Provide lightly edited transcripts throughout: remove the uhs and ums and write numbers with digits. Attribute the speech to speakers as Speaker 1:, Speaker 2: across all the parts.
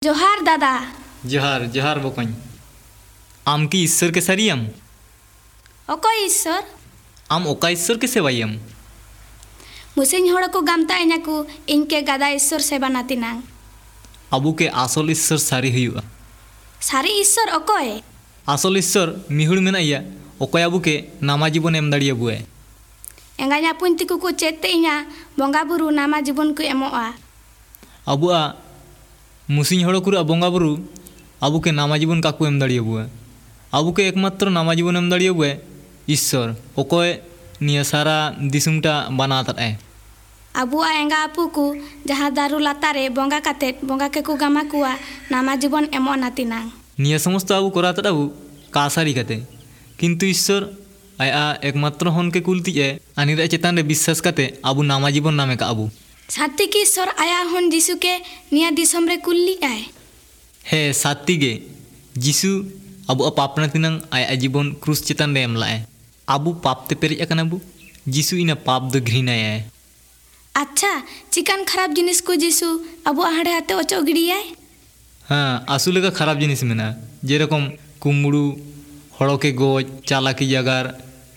Speaker 1: जोहार दादा।
Speaker 2: जोहार जोहार बकኝ आम की ईश्वर के सारियम
Speaker 1: अकोय ईश्वर
Speaker 2: आम ओका ईश्वर के सेवायम
Speaker 1: मुसिंग हड़ को गामता इनाकू इनके गदा ईश्वर सेवा नातिना
Speaker 2: अबू के आसल ईश्वर सारी हुआ
Speaker 1: सारी ईश्वर अकोय
Speaker 2: आसल ईश्वर मिहुड़ मेनाया ओकय अबू के नामा जीवन एम दाड़ियाबुए
Speaker 1: एंगाया पुंती को चेते इना बंगा बुरु नामा जीवन को एमोआ
Speaker 2: अबुआ मुसिंग हड़ को बंगा बुरु अबू के नामा जीवन काकू एम दाड़ियाबुए अबू के एकमात्र नामा जीवन एम दाड़ियाबुए ईश्वर ओकय निया सारा दिसुमटा बनाता है
Speaker 1: अबुआ एंगा अपू को जहाँ दारू लातारे बंगा काते बंगा के को गामा कुआ नामा जीवन एमो नातिना
Speaker 2: निया समस्त अबू कराता अबू कासारी काते किंतु ईश्वर आया एकमात्र हन के कुलती है अनिरा चेतान रे विश्वास काते अबू नामा जीवन नामे का अबू
Speaker 1: साथी की ईश्वर आया हन जिसु के निया दिसम रे कुल्ली आए
Speaker 2: हे साथी गे जिसु अबू पापना तिनंग आया जीवन क्रूस चेतान रे एमला है अबू पाप ते पेरिज अकन अबू जिसु इना पाप दो घृणा है
Speaker 1: अच्छा चिकन खराब जिनिस को जिसु अबू हाड़े हाते ओचो गिड़ियाय
Speaker 2: हाँ आसुले का खराब जिनिस मेना जेरकम कुमड़ू हड़ो के गोज चालाकी जगार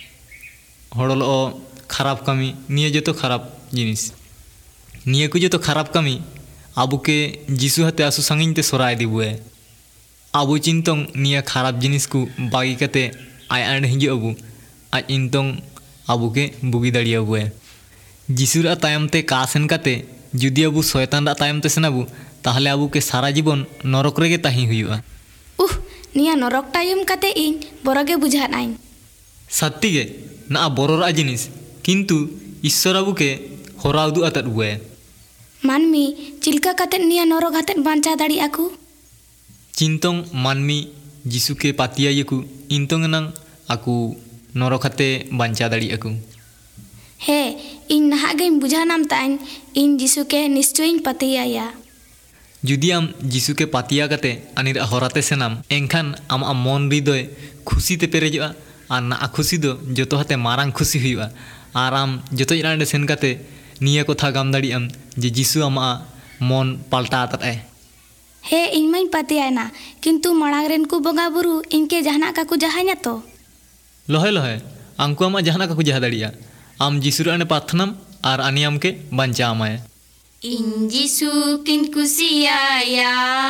Speaker 2: हड़ो खराब कमी निये जो तो खराब जिनिस निये को जो तो खराब कमी अबू के जिसु हते आसु संगिन ते सोराय दिबुए अबू चिंतों निया खराब जिनिस को बागी कते आय आंड हिजु अबू आज इंतों अबू के बुगी दाड़ियाबुए जिसुरा तायम ते कासेन काते जुदी अबू शयतान रा तायम ते सेनाबू ताहले अबू के सारा जीवन नरक रेगे ताही हुआ
Speaker 1: निया नरक टाइम काते इन बरगे बुझा नाइन
Speaker 2: सत्ती गे ना बरोरा जिनिस किंतु ईश्वर अबू के होरा उदु अतत हुए
Speaker 1: मानमी चिलका काते निया नरक हाते बांचा दाड़ी आकू
Speaker 2: चिंतों मानमी जिसु के पातिया यकू इंतों नंग आकू नरक हाते बांचा दाड़ी आकू
Speaker 1: हे इन नहागे बुझा नाम ताइन इन जिसु के निश्चय पतिया
Speaker 2: जुदी आम जिसु के पातिया काते अनिर होराते सेनाम एंखान आम मन हृदय खुशी ते पेरेजोआ और ना खुशी दो जो हाते मारांग खुशी हुआ और आम जो इरांडे सेन काते निया कथा गाम दाड़ियाम जे जिसु आमा मन पाल्टा आता है
Speaker 1: हे इन मई पतियाना किंतु मांग रेन को बंगा बुरु इनके जहाना का को जहा냐 तो
Speaker 2: लहे लहे आंकु आमा जहाना का को जहा दाड़िया आम जिसु रे प्रार्थनाम और आनियाम के बांचा आमाय
Speaker 1: इन जिसु किन कुसियाया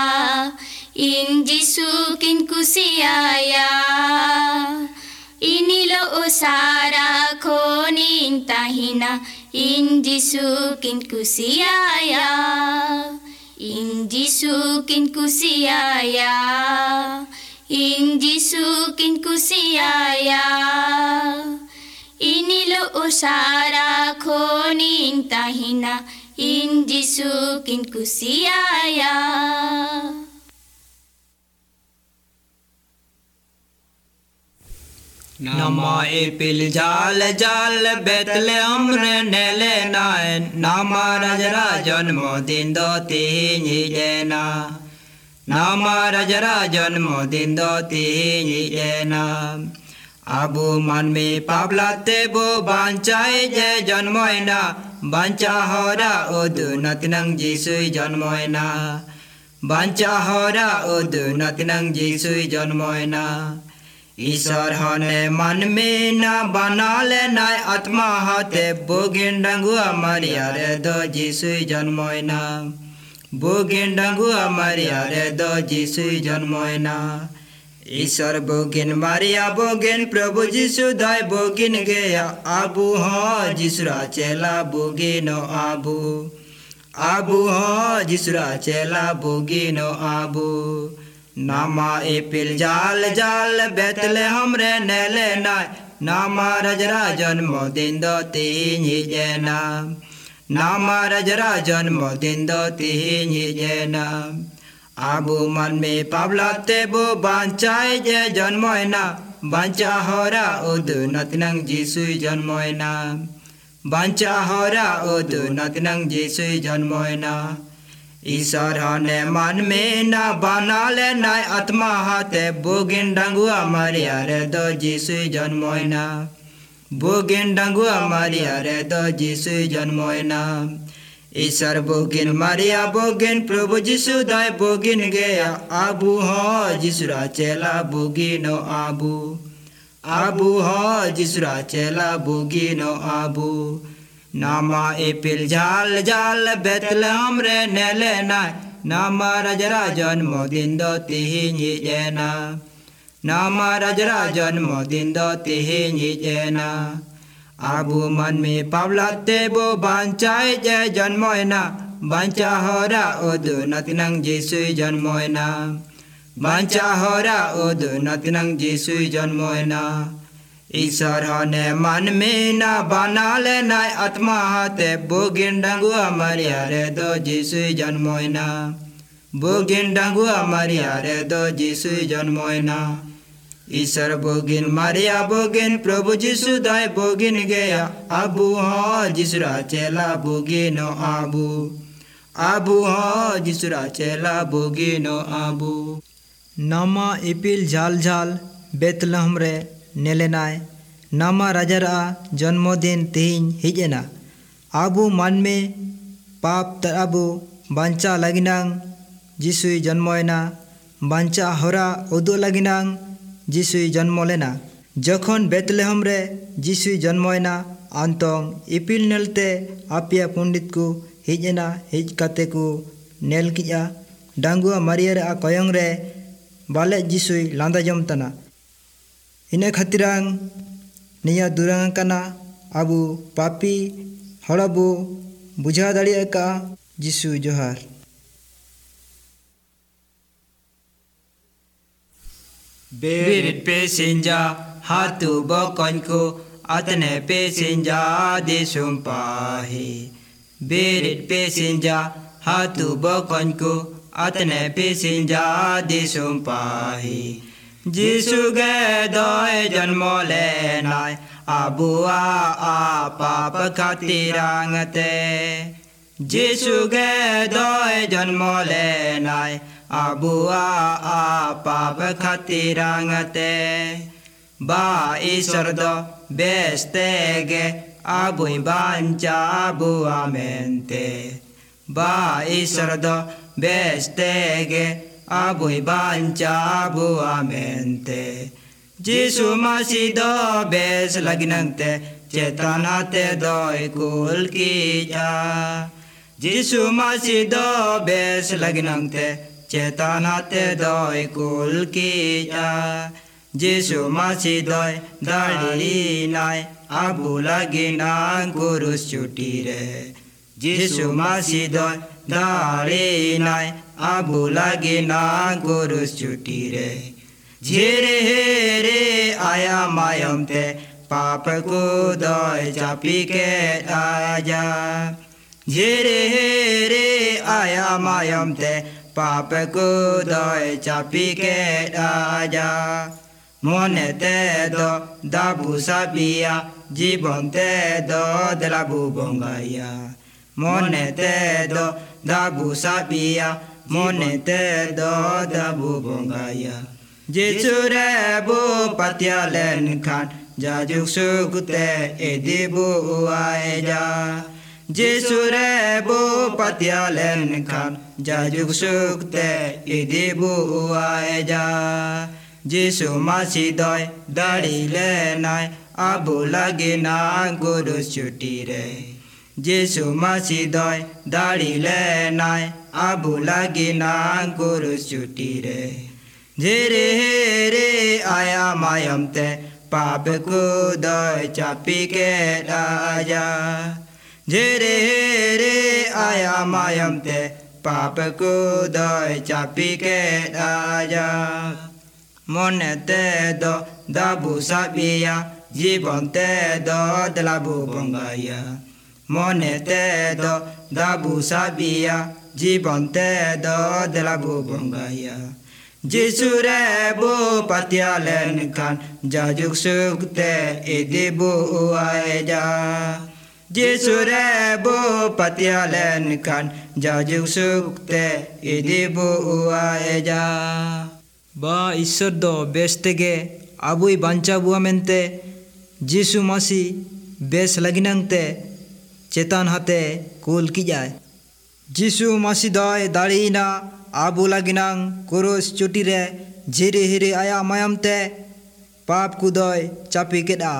Speaker 1: इन जिसु किन कुसियाया इनिलो ओ सारा खोनिन ताहिना इन जिसु किन कुसियाया इन जिसु किन कुसियाया इन जिसु किन कुसियाया इनिलो ओ सारा खोनिन ताहिना इन जिसु किन कुसियाया
Speaker 3: नामा एपिल जाल जाल बेतले हमरे नेले नाय नामा राजरा जन्म दिन दो तीन जेना नामा राजरा जन्म दिन दो तीन जेना आबू मन में पापलाते बो बांचाए जे जन्मोयना बांचा होरा ओदु नतिनंग जिसु जन्मोयना बांचा होरा ओदु नतिनंग जिसु जन्मोयना ईश्वर हने मन में ना बना लेना आत्मा हाथे बोगिन डंगुआ मरिया रे दो जिसु जन्मोयना बोगिन डंगुआ मरिया रे दो जिसु जन्मोयना ईश्वर बोगिन मारिया बोगिन प्रभु जिसु दाय बोगिन गया आबू हाँ जिसुरा चेला बोगिनो आबू आबू हाँ जिसुरा चेला बोगिनो आबू नामा एपिल जाल जाल बेतले हमरे नेले नाय नामा रजरा जन्म दिन दो तीन ही जेना नामा रजरा जन्म दिन दो तीन ही जेना आबू मन में पावलाते बो बांचाए जे जन्मोयना बांचा होरा उदु नतिनंग जिसु जन्मोयना बांचा होरा उदु नतिनंग जिसु जन्मोयना ईश्वर हने मन में ना बना लेना आत्मा हाथे बोगिन डंगुआ मारिया रे दो जिसु जन्मोयना बोगिन डंगुआ मारिया रे दो जिसु जन्मोयना ईश्वर बोगिन मारिया बोगिन प्रभु जिसु दाय बोगिन गया आबू हो जिसुरा चेला बोगिनो आबू हो जिसुरा चेला बोगिनो आबू नामा एपिल जाल जाल बेतलहम रे नेले नाय नामा राजरा जन्मदिन दो तिहिन हिजेना नामा राजरा जन्मदिन दो तिहिन हिजेना आबू मन में पावलाते बो बांचाए जे जन्मोयना बांचा होरा ओदु नतिनंग जिसुई जन्मोयना बांचा होरा ओदु नतिनंग जिसुई जन्मोयना ईश्वर होने मन में ना बना लेना आत्मा हाथे बोगिन डंगुआ मरिया रे दो जिसुई जन्मोयना बोगिन डंगुआ मरिया रे दो जिसुई जन्मोयना ईश्वर बोगिन मारिया बोगिन प्रभु जिसु दाय बोगिन गया आबू हो जिसुरा चेला बोगिनो आबू हो जिसुरा चेला बोगिनो आबू
Speaker 4: नामा इपिल झाल झाल बेतलहम रे नेलेनाय नामा राजरा जन्मदिन तिहिन हिजेना आबू मन में पाप तराबू बांचा लगिनांग जिसुई जन्मोयना बांचा होरा उदो लगिनांग जिसुई जन्म लेना जखन बेतलहम रे जिसुई जन्मोयना आंतोंग इपिल नेलते आपिया पंडित को हिजना हिज काते को नेल किया डांगुआ मारिया रे आ कोयंग रे बाले जिसुई लांदा जमतना इने खातिरांग निया दुरांग कना आबू पापी हड़ाबू बुझा दाड़िया का जिसु जोहार
Speaker 3: बेरिट पे सिंजा हाथू बकन को अतने पे सिंजा देशुम पाही बेरिट पे सिंजा हाथू बकन को अतने पे सिंजा देशुम पाही जिसु गे दोय जन्म लेनाय आबुआ आ पाप खातिरांगते जिसु गे दोय जन्म लेनाय आबुआ आ पाप खातिरांगते बा ईश्वर दो बेस्ते गे आबुई बांचा बुआ मेंते बा ईश्वर दो बेस्ते गे आबुई बांचा बुआ मेंते जिसु मासी दो बेस लगिनंगते चेतनाते दोय कुल की जा जिसु मासी दो बेस लगिनंगते चेतनाते दोय कुल की जा जिसु मासी दोय दाड़ी नाय आबू लगिना गुरुस छुटी रे जिसु मासी दोय दाड़ी नाय आबू लगिना गुरुस छुटी रे झेरे हेरे आया मायम ते पाप को दोय चापी के आजा झेरे हेरे आया मायम ते पाप को दोय चापी के आजा मोने ते दो दाबू साबिया जीवन ते दो दलाबू बंगाया मोने ते दो दाबू साबिया मोने ते दो दाबू बंगाया जिसुरे बो पत्यालेन खान जाजुक सुकुते एदिबू आएजा जिसुरे बो पत्यालेन खान जाजुक सुकुते एदिबू आएजा जिसु मासी दोय दाड़ी लेनाय आबू लगिना गुरुस छुटी रे जिसु मासी दोय दाड़ी लेनाय आबू लगिना गुरुस छुटी रे झेरे हेरे आया मायम ते पाप को दोय चापी के राजा झेरे हेरे आया मायम ते पाप को दोय चापी के राजा मोने ते दो दाबू साबिया जीवन ते दो दलाबू बंगाया मोने ते दो दाबू साबिया जीवन ते दो दलाबू बंगाया जिसुरे बो पत्यालेन खान जाजुक सुकते एदिबू आएजा जिसुरे बो पत्यालेन खान जाजुक सुकते एदिबू आएजा
Speaker 4: बा ईश्वर दो बेस तेगे आबुई बांचा बुआ मेनते जिसु मासी बेस लगिनंगते चेतन हाते कुल की जाए। जिसु मसीह दय दाड़ीना आबू लागिनांग क्रूस चोटी रे झिरी हिरी आया मायाम ते पाप को दय चापी केदा।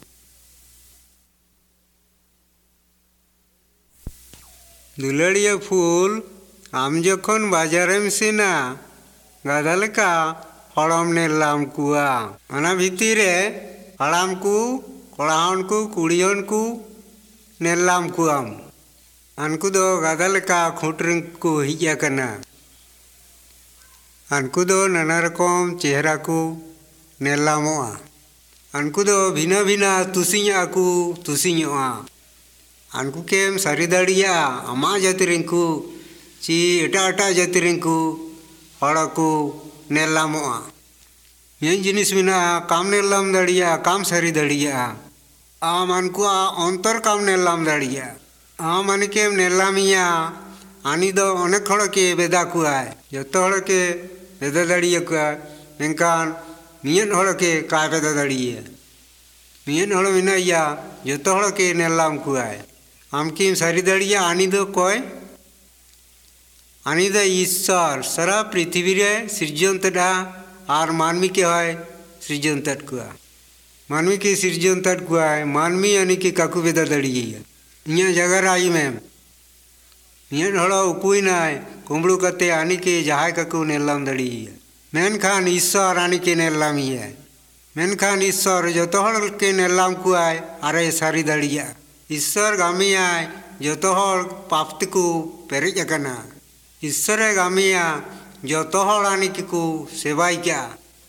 Speaker 5: दुलड़िया फूल आम जखन बाजारेम सेना गादा लेका हड़म नेलाम कुआ अना भीतर हड़ाम को कड़ाहन को कुड़ियन को नेलाम कुआम अनकु दो गादा लेका खुटरिंग को हिजा कना अनकु दो नाना रकम चेहरा को नेलामोआ अनकु दो भिना भिना तुसिया को तुसियोआ अनकु केम सारी दाड़िया आमा जातिरिंकु ची एटा एटा जातिरिंकु हड़ को नेलामोआ मेन जिनिस मिना काम नेलाम दाड़िया काम सारी दाड़िया आम अनकुआ अंतर काम नेलाम दाड़िया आम अनकेम नेलामिया आनी दो अनेक हड़ के बेदा कुआय जतो हड़ के बेदा दाड़िया कुआ मेनकान मियन हड़ के का बेदा दाड़िया मियन हड़ मिनाया जतो हड़ के नेलाम कुआय आम किम सारी दाड़िया आनी दो कोय आनी दो ईश्वर सारा पृथ्वी रे सृजन तड़ा और मानवी के है सृजन तट कुआ मानवी के सृजन तट कुआ मानवी आनी के काकू बेदा दाड़िया इया जगह आई में इया हड़ा उपुई नाय कुंबड़ू कते आनी के जहाय काकू नेलाम दाड़िया मेनखान ईश्वर आनी के नेलाम है मेनखान ईश्वर जतो हड़ के नेलाम कुआ अरे सारी दाड़िया ईश्वर गामिया जतो हड़ पाप को पेरेज अकना ईश्वर गामिया जतो हड़ आनी को सेवाई क्या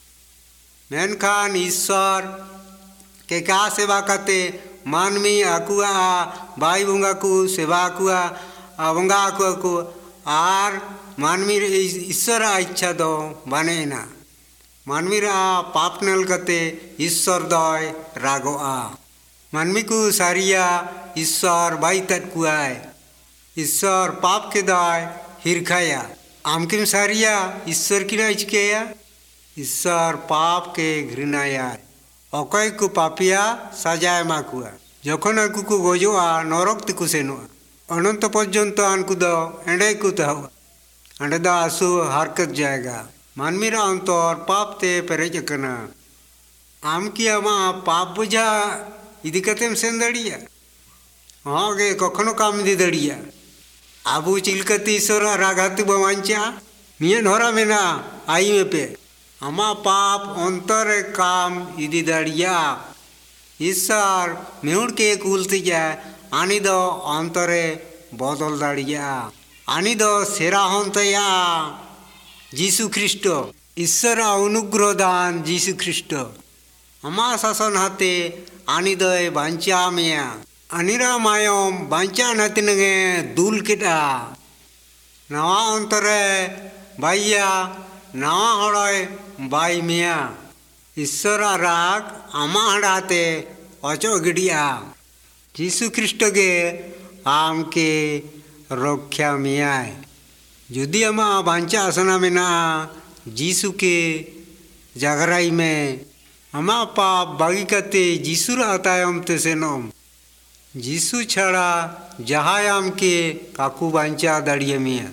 Speaker 5: मेनखान ईश्वर के का सेवा करते मानवी आकुआ बाई बंगा को सेवा आकुआ बंगा आकुआ को आर मानवी ईश्वर इच्छा दो बनेना मानवी पाप नल कते ईश्वर दय रागोआ मानवी को सारिया ईश्वर बाई तट कुआय ईश्वर पाप के दाय हिरखाया आमकिम सारिया ईश्वर की ना चिकेया ईश्वर पाप के घृणाया अकय को पापिया सजाय माकुआ जखन आकु को गजोआ नरक तिकु सेनुआ अनंत पर्यंत आनकु दो एंडे को तहु अंडे दा आसु हरकत जाएगा मानवी रा अंतर पाप ते पेरेज कना आम की आमा पाप बुझा इदी कतेम सेन दाड़िया हाँ गे कखनो काम दी दाड़िया आबू चिलकती ईश्वर रागातु बवांचा मियन हरा मेना आई में पे आमा पाप अंतर काम इदी दाड़िया ईश्वर मेहुड़ के कुलती जाए आनी दो अंतरे बदल दाड़िया आनी दो सेरा हंतया जीसु ख्रिस्ट ईश्वर अनुग्रह दान जीसु ख्रिस्ट आमा शासन हाते आनी दय बांचा मिया अनिरा मायम बांचा नतिनगे दूल केटा नवा अंतरे बाइया नवा हड़य बाई मिया ईश्वर राग आमा हड़ाते अचो गिडिया जीसु ख्रिस्ट के आम के रक्षा मिया जुदी आमा बांचा आसना मेना जीसु के जागराई में आमा पाप बागी कते जीसुर आतायम ते सेनम जीसु छाड़ा जहायाम के काकू बांचा दाड़िया मिया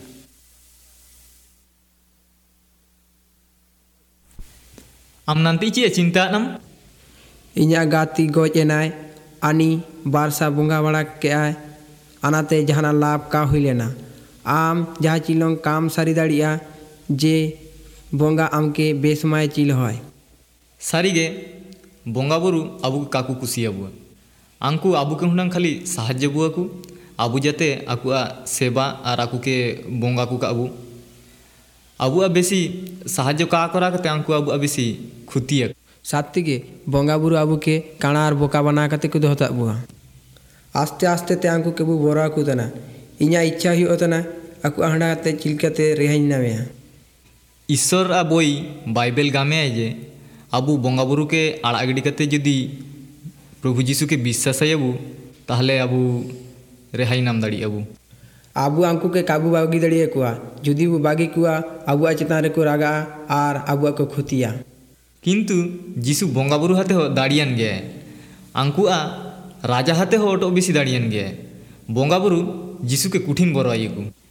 Speaker 2: आम नांती चे चिंता नम
Speaker 6: इन्या गाती गोज एनाय आनी बारसा बुंगा बड़ा के आय अनाते जहाना लाभ का हुई लेना आम जहाँ चिलों काम सारी दाड़िया जे बोंगा आम के बेसमाय चिल होय
Speaker 2: सारीगे बोंगा बुरु आबू काकू कुसिया बुआ आंकु आबू के हुनांग खाली साहाज्य बुआ को आबू जाते आकुआ सेवा और आकू के बोंगा को आबू आबुआ बेसी साहाज्य का करा करते आंकु आबुआ बेसी खुतिया
Speaker 6: साथी के बोंगा बुरु आबू के काना और बोका बना करते को दोहता बुआ आस्ते आस्ते ते आंकु के बु बोरा को तना इन्या इच्छा ही होतना आकु हंडा ते चिलकते रेहाइन ना में
Speaker 2: ईश्वर आ बोई बाइबल गामे है जे आबू बोंगा बुरु के आड़ा गिडी करते जदि प्रभु जीशु के विश्वास आबू ताहले आबू रेहाई नाम दाड़ी आबू
Speaker 6: आबू आंकु के काबू बागी दड़िए कुआ जुदी वो बागी कुआ आबुआ चितान रे को रागा और आबुआ को खुतिया
Speaker 2: किंतु जीशु बोंगा बुरु हाते हो दाड़ियान गे आंकुआ राजा हाते हो ओटो बेसी दाड़ियान गे बोंगा बुरु जीशु के कुठिन बरो आइकु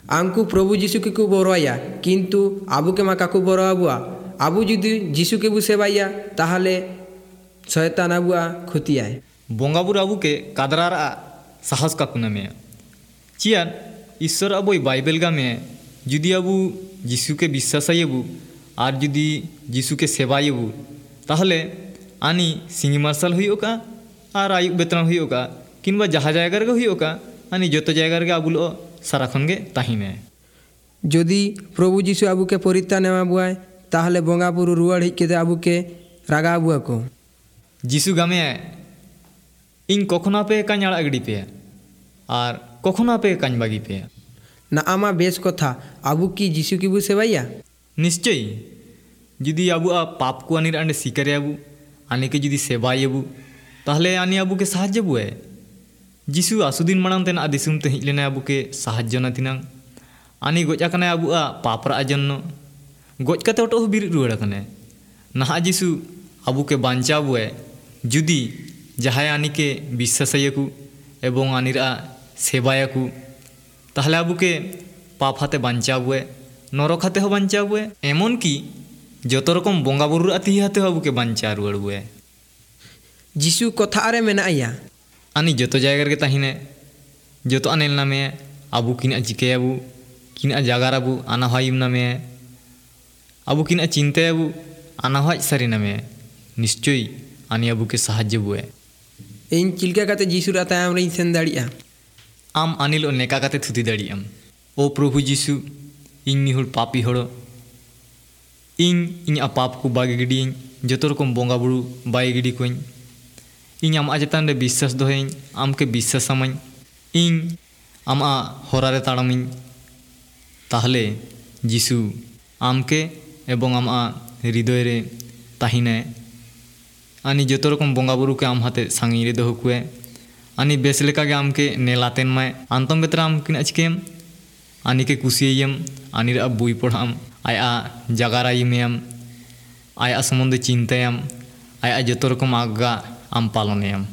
Speaker 6: आंकु प्रभु जीशु के को बरोया किंतु आबू के मा काकू बरो आबुआ आबू जुदी जीशु के बु सेवाया ताहले शयतान आबुआ खुतियाय
Speaker 2: बोंगा बुरु आबू के कादरार साहस काकू नामे चियान ईश्वर अब बाइबल गा में जुदी आबू जीशु के विश्वासयबू और जुदी जीशु के सेवायबू ताहले आनी सिंगी मार्शल हुआ और आयुब बेतना हुआ किंबा जहाँ जैगा रे हुआ आनी जो जैगा रे आबू लो साराखन गे ताहिने
Speaker 6: जदि प्रभु जीशु आबू के परित्राण एमाबुआय ताहले बोंगा बुरु रुआड़ हिज केते आबू के रागा आबुआ को
Speaker 2: जीशु गामे इन कखनो पे काñ आड़ा गिडी पे और कखनो पे काñ बागी पे
Speaker 6: ना आमा बेस कथा आबू की जीशु की बु सेवाया
Speaker 2: निश्चय जुदी आबू पाप को आनी अंडे स्वीकारे आबू आनी के जुदी सेवायबू ताहले आनी आबू के साहाय्य बुए जीशु आसुदिन मांग तेना दिसुम ते हिज लेना आबू के साहाय्य ना तिनांग आनी गज आकने आबू पापरा जन्नो गज काते ओटो बिर रुआड़ कने नहा जीशु आबू के बांचाबुए जुदी जहाय आनी के विश्वासयकू एवं आनीरा सेवायकू ताहले आबू के पाप हाते बांचाबुए नरक हाते हो बांचाबुए एमन की जतो रकम बोंगा बुरु आती हाते आबू के बांचा रुआड़बुए
Speaker 6: जीशु कथा रे मेनाया
Speaker 2: आनी जो जैगा रे ताहिने जो आनेल नामे आबू किना चिकेबू किना जगार आबू आना हाइम नामे आबू किना चिंताबू आना हाज सारी नामे निश्चय आनी आबू के साहाय्य बुए
Speaker 6: इन चिलका काते जीशु रा तायम रे सेन दाड़िया
Speaker 2: आम आनिल नेका काते थुती दाड़ियाम ओ प्रभु जीशु इन निहुल पापी हड़ो इन पाप को बागे गिडी जो रकम बोंगा बुरु बाय गिडी कोई इन आम चेतान रे विश्वास दोहें आम के विश्वास आमाኝ इन आम हरा रे ताड़ामिñ ताहले जीशु आम के एवं आम हृदय रे ताहिने आनी जो रकम बोंगा बुरु के आम हाते सांगी रे दोह कुए आनी बेस लेका गे आम के नेलातेन माय आंतम बेतरा आम किना चिकेम आनी के कुसियम आनी रे बुई पढ़ाम आया जगारायमेम आया सम्बन्धे चिंतायाम आया जो रकम आज्ञा आम पालनेयाम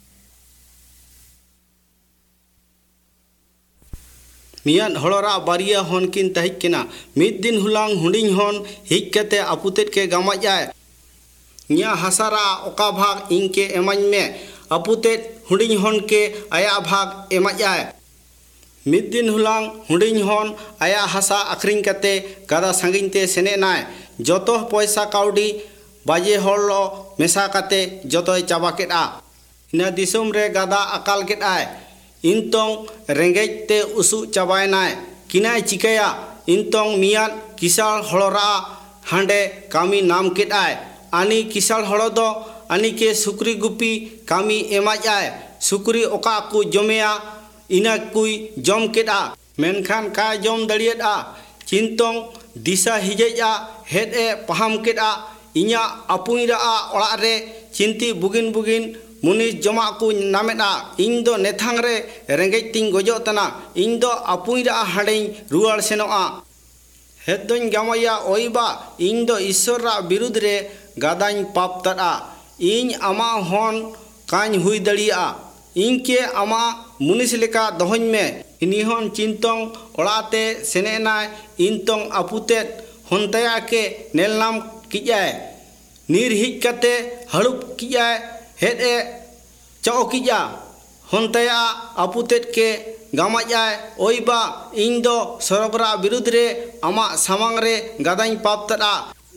Speaker 7: मियान हड़रा बारिया हन किन तहिज केना मिद दिन हुलांग हुडिंग हन हिज कते आपुतेट के गामाजाय न्या हसारा ओका भाग इनके एमाñ में आपुतेट हुडिंग हन के आया भाग एमाजाय मिद दिन हुलांग हुडिंग हन आया हसा आखरिंग कते गादा सांगिन ते सेने नाय जतो पैसा काउडी बाजे हड़लो मेसा काते जतोय चाबा केडा इना दिसोम रे गादा अकाल केडाय इनतोंग रेंगेज ते उसु चाबायनाय किनाय चिकाया इनतोंग मियान किसाल हड़रा हांडे कामी नाम केडाय आनी किसाल हड़ो दो आनी के सुक्री गुपी कामी एमाजाय सुक्री ओका को जमेया इना कुई जम केडा मेनखान का जम दड़ियेडा चिंतोंग दिशा हिजेजा हेड ए पहाम केडा इन्या अपुईरा ओड़ा रे चिंती बुगिन बुगिन मुनिस जमा को नामेदा इन दो नेथांग रे रेंगेज तिंग गजोतना इन दो अपुईरा हाडें रुआड़ सेनोआ हेदों गामाया ओइबा इन दो ईश्वरा विरुद्ध रे गादाñ पाप तड़ा इन आमा हन काñ हुई दड़िया इनके आमा मुनिस लेका दोहñ में इनिहन चिंतों ओड़ाते सेनेना इनतों अपुतेट हनतया के नेलनाम किजाय नीर हिज कते हड़ुप किजाय हेड ए चौ किजा हनतया आपुतेट के गामाजाय ओइबा इन दो सरबरा विरुद्ध रे आमा सामांग रे गादाñ पाप तड़ा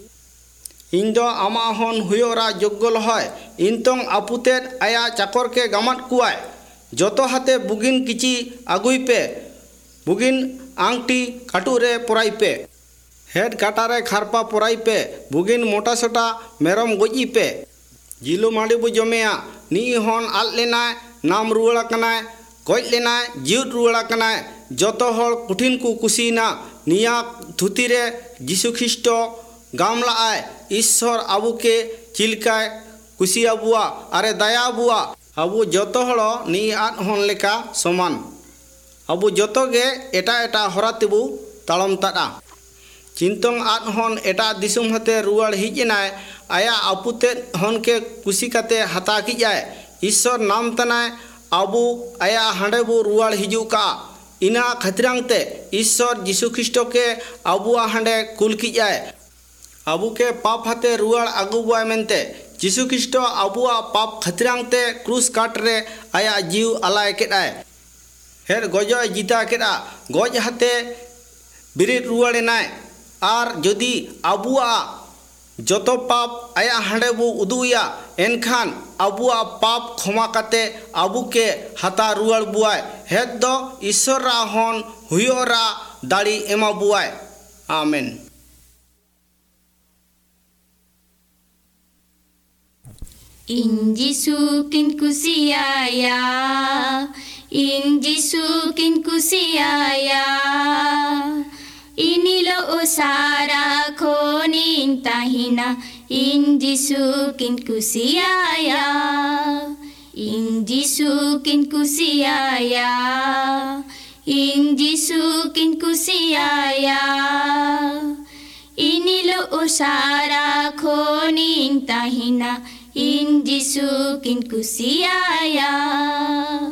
Speaker 7: इन दो आमा हन हुयोरा योग्य लहय इनतों आपुतेट आया चाकर के गामाट कुआय जतो हाते बुगिन किची आगुई पे बुगिन आंगटी काटू रे पोराई पे हेड काटारे खारपा पोराई पे बुगिन मोटा सोटा मेरम गोजी पे जिलो माड़ी बु जमेया नी हन आल लेनाय नाम रुआड़ा कनाय गज लेनाय जीव रुआड़ा कनाय जतो हर कुठिन को कुसीना निया धुती रे जीशु ख्रिस्ट गामला आय ईश्वर आबू के चिलकाय कुसी आबुआ अरे दया आबुआ आबू जतो हड़ो नी आद हन लेका समान आबू जतो गे एटा एटा हरा तेबू तालम ताड़ा चिंतों आद हन एटा दिसुम हते रुआड़ हिजनाय आया आपुते हन के कुसी काते हता की जाए ईश्वर नाम तनाय आबू आया हांडे बू रुआड़ हिजू का इना खतरांगते ईश्वर यीशु ख्रिस्टो के अबुआ हांडे कुल किजाय अबु के पाप हाते रुआड़ अगुबाय मेनते यीशु ख्रिस्टो अबुआ पाप खतरांगते क्रूस काट रे आया जीव अलाय केदाय हेर गजो जीता केदा गज हाते बिरिद रुआड़े नाय आर जदि अबुआ जतो पाप आया हांडे बु उदुया एनखान अबुआ पाप क्षमा काते अबु के हाता रुआड़ बुआय हेद दो ईश्वर रा हन हुयोरा दाड़ी एमा boy amen.
Speaker 1: In Jisu kin kusiaya, in Jisu kin kusiaya, inilo usara konin tahina, in Jisu kin kusiaya, in Jisu kin kusiaya, in Jisu kin kusiaya, inilo usara konin tahina. In Jisu kin kusiaya.